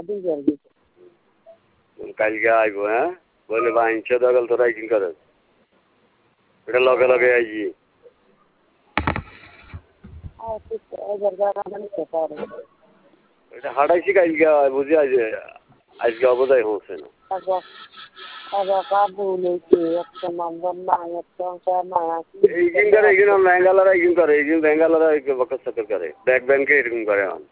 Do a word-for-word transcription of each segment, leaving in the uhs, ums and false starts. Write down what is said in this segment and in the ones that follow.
কালকে আইব হ্যাঁ বলে বাইঞ্চ দখল তোরা কি করে এটা লগে লগে আইজি এটা হাঁটাইছি কালকে বুঝি আজ আজকে অবদায় হচ্ছে না এইদিন করে এইদিন ব্যাঙ্গালোরা এইদিন করে এইদিন ব্যাঙ্গালোরা বকর চকর করে ব্যাক ব্যাংকে এরকম করে এখন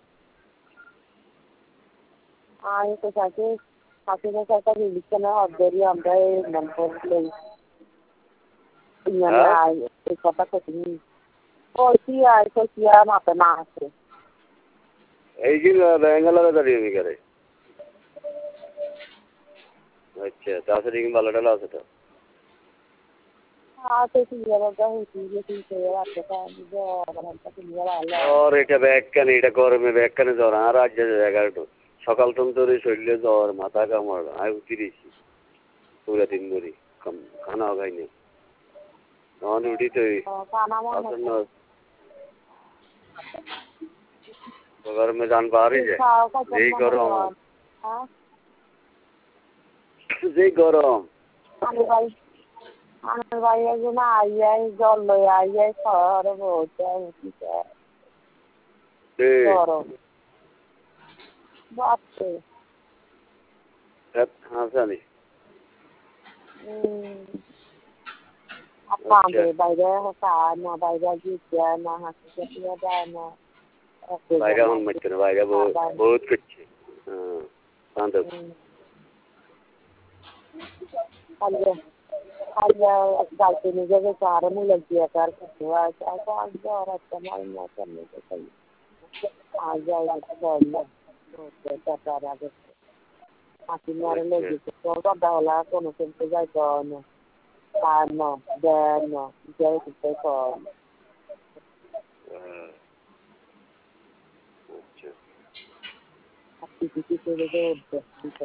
আমি তো চাইছি হাসিনা সরকার লিখছে না অর্ধেরই আমরা মনে করলেই এই কথা কঠিন কইছি আর কইছি আর মাথা না আছে এইদিন ব্যাঙ্গালোরা দাঁড়িয়ে করে আচ্ছা তাছাড়া কি ভালো টালো আছে তো और এটা ব্যাগ কেন এটা গরমে ব্যাগ কেন জ্বর আর রাজ্যে এগারোটা সকাল তুমি তোর শরীরে জ্বর মাথা কামড় আমি উঠি দিয়েছি পুরো দিন ধরে খানাও খাইনি তখন উঠি তো গরমে যান পাহাড়ি যায় যেই গরম যেই গরম আমার ভাই একজন আইয়াই জল লই আইয়াই শহরে বলতে গরম বাপরে হ্যাঁ জানি আপনাদের বাইরে হ্যাঁ না বাইরে গিয়ে না হাসি দিয়ে যায় না বাইরে এখন মারছে না বাইরে বহুত করছে হ্যাঁ শান্ত আল্লাহ আল্লাহ গালতে নিয়ে যাবে কার মূল দিয়ে কার কিছু আছে আর আজ আর একটা মাল না করলে তো তাই আজ আর বললো তো টাকার আগে হাসি মারে লেগেছে তোর কথা হলা কোনো কিনতে যাইতো না আর না দেন না যাই করতে কর আচ্ছা কিছু কিছু করে